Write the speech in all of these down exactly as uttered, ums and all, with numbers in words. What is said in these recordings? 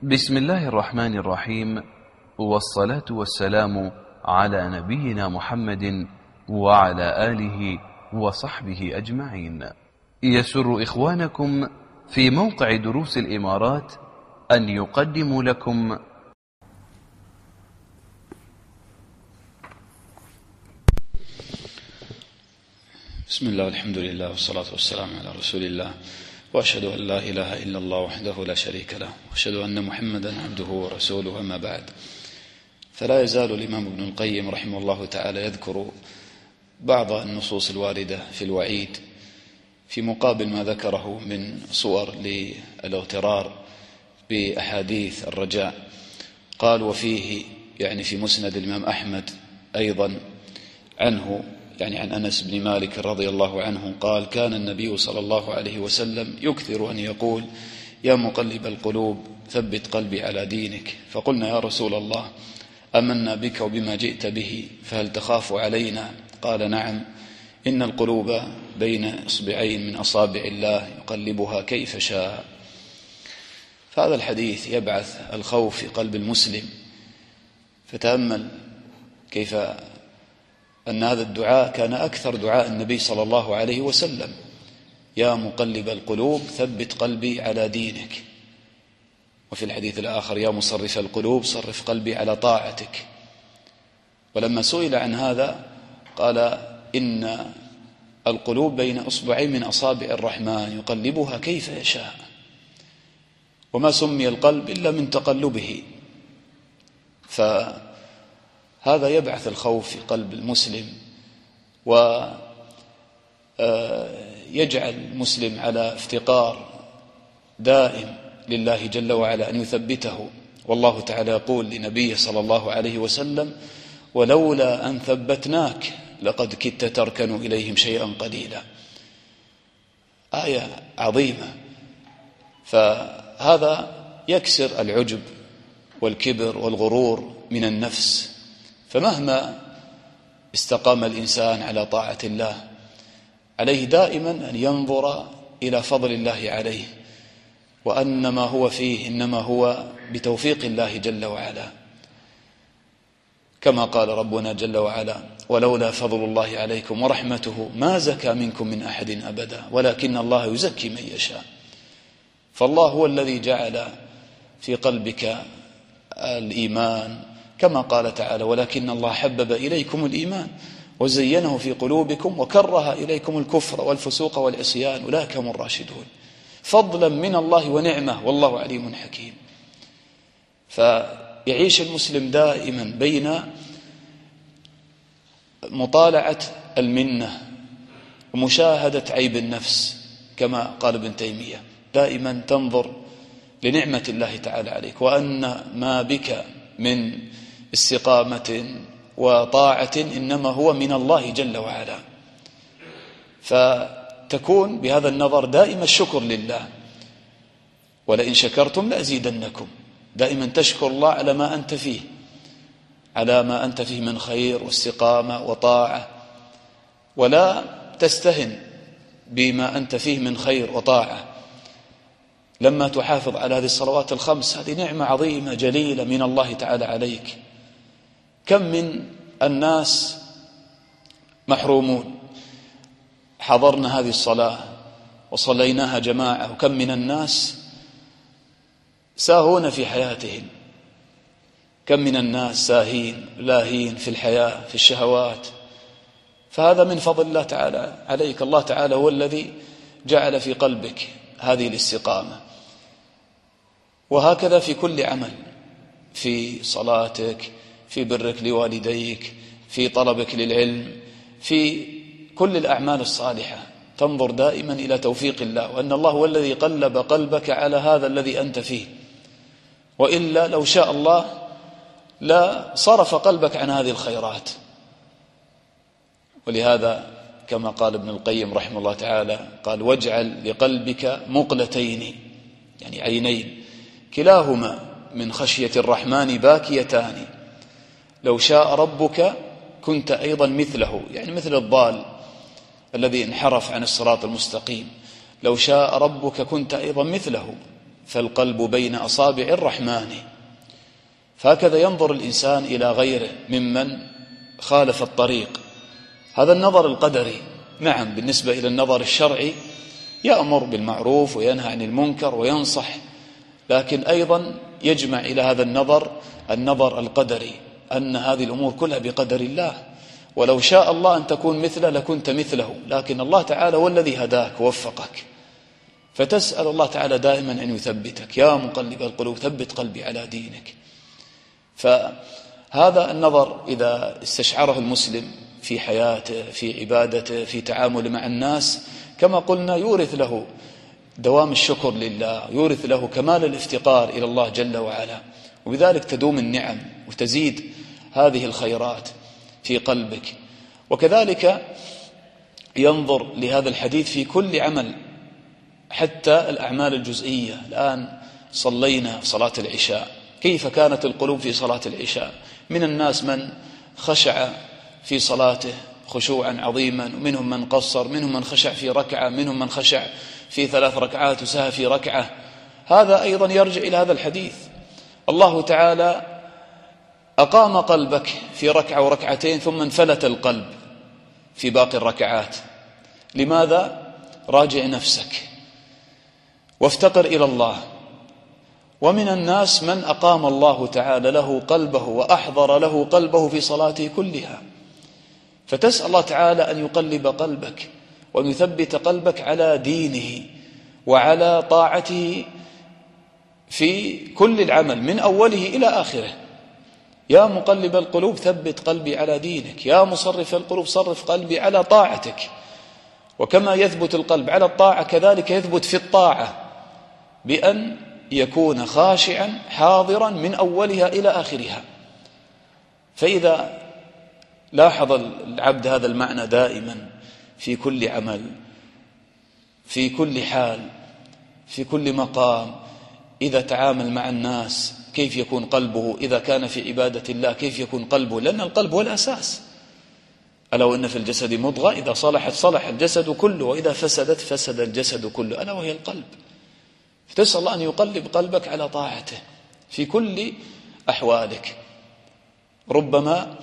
بسم الله الرحمن الرحيم، والصلاة والسلام على نبينا محمد وعلى آله وصحبه أجمعين. يسر إخوانكم في موقع دروس الإمارات أن يقدموا لكم بسم الله والحمد لله والصلاة والسلام على رسول الله، وأشهد أن لا إله إلا الله وحده لا شريك له، وأشهد أن محمدا عبده ورسوله. أما بعد، فلا يزال الإمام ابن القيم رحمه الله تعالى يذكر بعض النصوص الواردة في الوعيد في مقابل ما ذكره من صور للاغترار بأحاديث الرجاء. قال: وفيه، يعني في مسند الإمام أحمد أيضا عنه، يعني عن أنس بن مالك رضي الله عنه قال: كان النبي صلى الله عليه وسلم يكثر أن يقول: يا مقلب القلوب ثبت قلبي على دينك. فقلنا: يا رسول الله، آمنا بك وبما جئت به، فهل تخاف علينا؟ قال: نعم، إن القلوب بين إصبعين من أصابع الله يقلبها كيف شاء. فهذا الحديث يبعث الخوف في قلب المسلم. فتأمل كيف أن هذا الدعاء كان أكثر دعاء النبي صلى الله عليه وسلم: يا مقلب القلوب ثبت قلبي على دينك. وفي الحديث الآخر: يا مصرف القلوب صرف قلبي على طاعتك. ولما سئل عن هذا قال: إن القلوب بين أصبعين من أصابع الرحمن يقلبها كيف يشاء. وما سمي القلب إلا من تقلبه. فهذا يبعث الخوف في قلب المسلم، ويجعل المسلم على افتقار دائم لله جل وعلا أن يثبته. والله تعالى يقول لنبيه صلى الله عليه وسلم: ولولا أن ثبتناك لقد كدت تركن إليهم شيئا قليلا. آية عظيمة. فهذا يكسر العجب والكبر والغرور من النفس. فمهما استقام الإنسان على طاعة الله، عليه دائما أن ينظر إلى فضل الله عليه، وأن ما هو فيه إنما هو بتوفيق الله جل وعلا، كما قال ربنا جل وعلا: ولولا فضل الله عليكم ورحمته ما زكى منكم من أحد أبدا ولكن الله يزكي من يشاء. فالله هو الذي جعل في قلبك الإيمان، كما قال تعالى: ولكن الله حبب إليكم الإيمان وزينه في قلوبكم وكره إليكم الكفر والفسوق والعصيان أولئك هم الراشدون. فضلا من الله ونعمة، والله عليم حكيم. فيعيش المسلم دائما بين مطالعة المنة ومشاهدة عيب النفس، كما قال ابن تيمية: دائما تنظر لنعمة الله تعالى عليك، وأن ما بك من استقامة وطاعة إنما هو من الله جل وعلا. فتكون بهذا النظر دائما الشكر لله: ولئن شكرتم لأزيدنكم. دائما تشكر الله على ما أنت فيه، على ما أنت فيه من خير واستقامة وطاعة، ولا تستهن بما أنت فيه من خير وطاعة. لما تحافظ على هذه الصلوات الخمس، هذه نعمة عظيمة جليلة من الله تعالى عليك. كم من الناس محرومون، حضرنا هذه الصلاة وصليناها جماعة، وكم من الناس ساهون في حياتهم. كم من الناس ساهين لاهين في الحياة في الشهوات. فهذا من فضل الله تعالى عليك. الله تعالى هو الذي جعل في قلبك هذه الاستقامة. وهكذا في كل عمل، في صلاتك، في برك لوالديك، في طلبك للعلم، في كل الأعمال الصالحة، تنظر دائما إلى توفيق الله، وأن الله هو الذي قلب قلبك على هذا الذي أنت فيه. وإلا لو شاء الله لا صرف قلبك عن هذه الخيرات. ولهذا كما قال ابن القيم رحمه الله تعالى قال: واجعل لقلبك مقلتين، يعني عينين، كلاهما من خشية الرحمن باكيتان، لو شاء ربك كنت أيضا مثله، يعني مثل الضال الذي انحرف عن الصراط المستقيم. لو شاء ربك كنت أيضا مثله، فالقلب بين أصابع الرحمن. فهكذا ينظر الإنسان إلى غيره ممن خالف الطريق. هذا النظر القدري. نعم، بالنسبة إلى النظر الشرعي يأمر بالمعروف وينهى عن المنكر وينصح، لكن أيضا يجمع إلى هذا النظر النظر القدري، أن هذه الأمور كلها بقدر الله، ولو شاء الله أن تكون مثله لكنت مثله، لكن الله تعالى هو الذي هداك ووفقك. فتسأل الله تعالى دائما أن يثبتك. يا مقلب القلوب ثبت قلبي على دينك. فهذا النظر إذا استشعره المسلم في حياته، في عبادته، في تعامله مع الناس، كما قلنا يورث له دوام الشكر لله، يورث له كمال الافتقار إلى الله جل وعلا، وبذلك تدوم النعم وتزيد هذه الخيرات في قلبك. وكذلك ينظر لهذا الحديث في كل عمل، حتى الأعمال الجزئية. الآن صلينا صلاة العشاء، كيف كانت القلوب في صلاة العشاء؟ من الناس من خشع في صلاته خشوعا عظيما، ومنهم من قصر، منهم من خشع في ركعة، منهم من خشع في ثلاث ركعات وسهى في ركعة. هذا أيضا يرجع إلى هذا الحديث. الله تعالى أقام قلبك في ركعة وركعتين ثم انفلت القلب في باقي الركعات. لماذا؟ راجع نفسك وافتقر إلى الله. ومن الناس من أقام الله تعالى له قلبه وأحضر له قلبه في صلاته كلها. فتسأل الله تعالى أن يقلب قلبك وأن يثبت قلبك على دينه وعلى طاعته في كل العمل من أوله إلى آخره. يا مقلب القلوب ثبت قلبي على دينك، يا مصرف القلوب صرف قلبي على طاعتك. وكما يثبت القلب على الطاعة كذلك يثبت في الطاعة بأن يكون خاشعا حاضرا من أولها إلى آخرها. فإذا لاحظ العبد هذا المعنى دائما في كل عمل، في كل حال، في كل مقام، إذا تعامل مع الناس كيف يكون قلبه، إذا كان في عبادة الله كيف يكون قلبه، لأن القلب هو الأساس. ألا وإن في الجسد مضغة إذا صلحت صلح الجسد كله، وإذا فسدت فسد الجسد كله، ألا وهي القلب. فتسأل الله أن يقلب قلبك على طاعته في كل أحوالك. ربما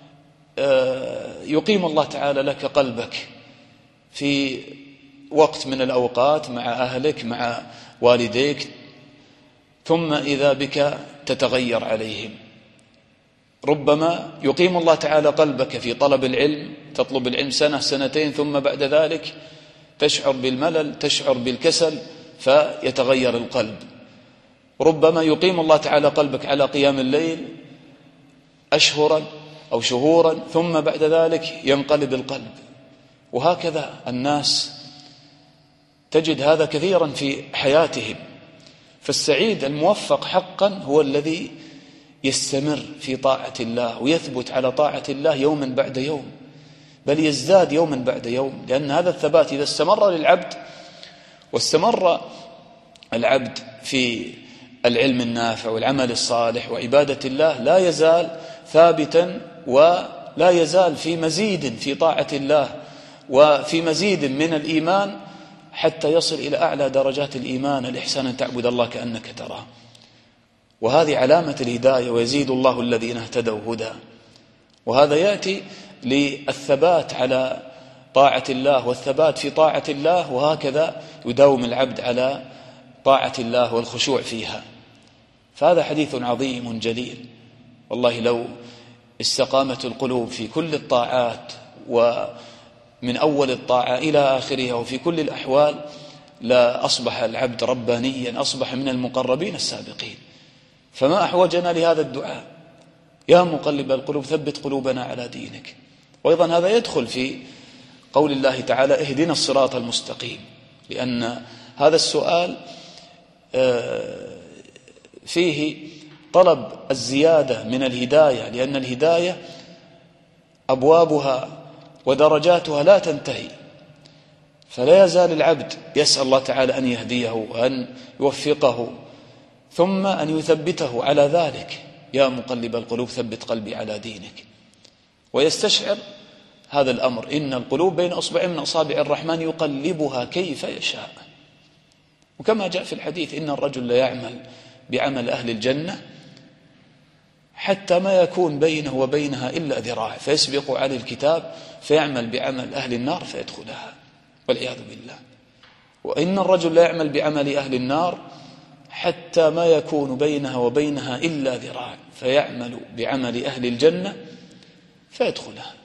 يقيم الله تعالى لك قلبك في وقت من الأوقات مع أهلك مع والديك، ثم إذا بك تتغير عليهم. ربما يقيم الله تعالى قلبك في طلب العلم، تطلب العلم سنة سنتين، ثم بعد ذلك تشعر بالملل، تشعر بالكسل، فيتغير القلب. ربما يقيم الله تعالى قلبك على قيام الليل أشهرا أو شهورا، ثم بعد ذلك ينقلب القلب. وهكذا الناس تجد هذا كثيرا في حياتهم. فالسعيد الموفق حقا هو الذي يستمر في طاعة الله ويثبت على طاعة الله يوما بعد يوم، بل يزداد يوما بعد يوم، لأن هذا الثبات إذا استمر للعبد واستمر العبد في العلم النافع والعمل الصالح وعبادة الله لا يزال ثابتا، ولا يزال في مزيد في طاعة الله وفي مزيد من الإيمان، حتى يصل إلى أعلى درجات الإيمان، الإحسان أن تعبد الله كأنك تراه. وهذه علامة الهداية. ويزيد الله الذين اهتدوا هدى. وهذا يأتي للثبات على طاعة الله والثبات في طاعة الله، وهكذا يداوم العبد على طاعة الله والخشوع فيها. فهذا حديث عظيم جليل. والله لو استقامت القلوب في كل الطاعات ومن أول الطاعة إلى آخرها وفي كل الأحوال لا أصبح العبد ربانيا، أصبح من المقربين السابقين. فما أحوجنا لهذا الدعاء: يا مقلب القلوب ثبت قلوبنا على دينك. وأيضا هذا يدخل في قول الله تعالى: اهدنا الصراط المستقيم، لأن هذا السؤال فيه طلب الزيادة من الهداية، لأن الهداية أبوابها ودرجاتها لا تنتهي. فلا يزال العبد يسأل الله تعالى أن يهديه وأن يوفقه، ثم أن يثبته على ذلك. يا مقلب القلوب ثبت قلبي على دينك. ويستشعر هذا الأمر: إن القلوب بين أصبع من أصابع الرحمن يقلبها كيف يشاء. وكما جاء في الحديث إن الرجل لا يعمل بعمل أهل الجنة حتى ما يكون بينه وبينها إلا ذراع فيسبق عليه الكتاب فيعمل بعمل أهل النار فيدخلها والعياذ بالله. وإن الرجل لا يعمل بعمل أهل النار حتى ما يكون بينها وبينها إلا ذراع فيعمل بعمل أهل الجنة فيدخلها.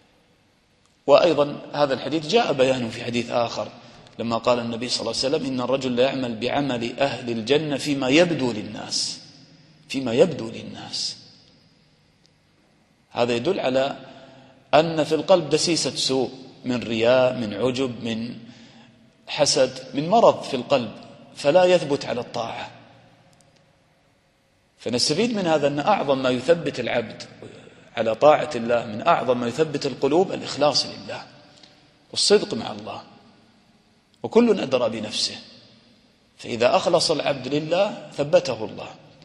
وأيضا هذا الحديث جاء بيانه في حديث آخر لما قال النبي صلى الله عليه وسلم إن الرجل لا يعمل بعمل أهل الجنة فيما يبدو للناس فيما يبدو للناس. هذا يدل على أن في القلب دسيسة سوء من رياء، من عجب، من حسد، من مرض في القلب، فلا يثبت على الطاعة. فنستفيد من هذا أن أعظم ما يثبت العبد على طاعة الله، من أعظم ما يثبت القلوب الإخلاص لله والصدق مع الله، وكل أدرى بنفسه. فإذا أخلص العبد لله ثبته الله،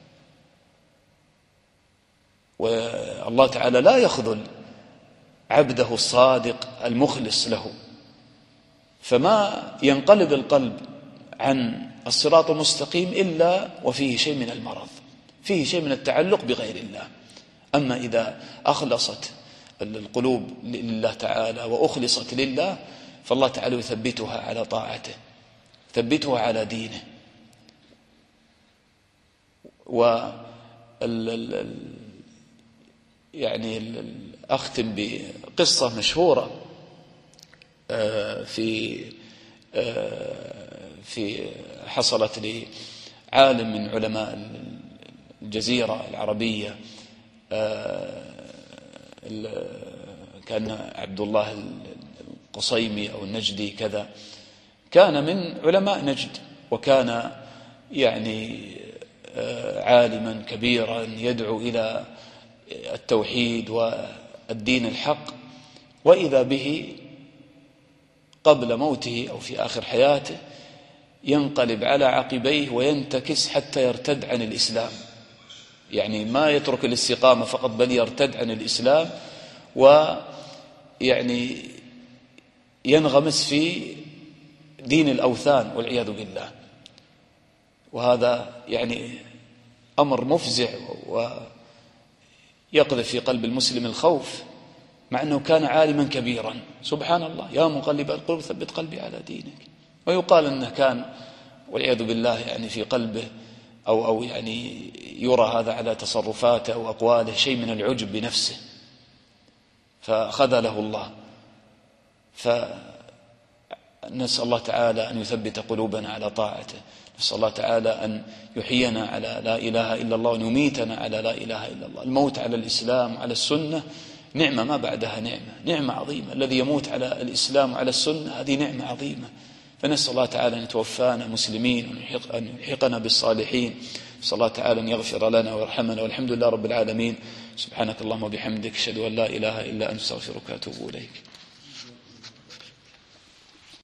والله تعالى لا يخذل عبده الصادق المخلص له، فما ينقلب القلب عن الصراط المستقيم إلا وفيه شيء من المرض، فيه شيء من التعلق بغير الله. أما إذا أخلصت القلوب لله تعالى وأخلصت لله فالله تعالى يثبتها على طاعته، يثبتها على دينه. و يعني أختم بقصة مشهورة في في حصلت لعالم من علماء الجزيرة العربية، كان عبد الله القصيمي أو النجدي كذا، كان من علماء نجد، وكان يعني عالما كبيرا يدعو إلى التوحيد والدين الحق. وإذا به قبل موته أو في آخر حياته ينقلب على عقبيه وينتكس حتى يرتد عن الإسلام، يعني ما يترك الاستقامة فقط بل يرتد عن الإسلام، ويعني ينغمس في دين الأوثان والعياذ بالله. وهذا يعني أمر مفزع ويقذف في قلب المسلم الخوف، مع أنه كان عالما كبيرا. سبحان الله، يا مقلب القلوب ثبت قلبي على دينك. ويقال أنه كان والعياذ بالله يعني في قلبه أو, أو يعني يرى هذا على تصرفاته أو أقواله شيء من العجب بنفسه فخذله الله. فنسأل الله تعالى أن يثبت قلوبنا على طاعته، نسأل الله تعالى أن يحيينا على لا إله إلا الله وأن يميتنا على لا إله إلا الله. الموت على الإسلام وعلى السنة نعمة ما بعدها نعمة، نعمة عظيمة. الذي يموت على الإسلام وعلى السنة هذه نعمة عظيمة. فنسأل الله تعالى أن يتوفانا مسلمين وأن يلحقنا بالصالحين. نسأل الله تعالى أن يغفر لنا ويرحمنا، والحمد لله رب العالمين. سبحانك اللهم وبحمدك أشهد أن لا إله إلا أنت أستغفرك وأتوب إليك.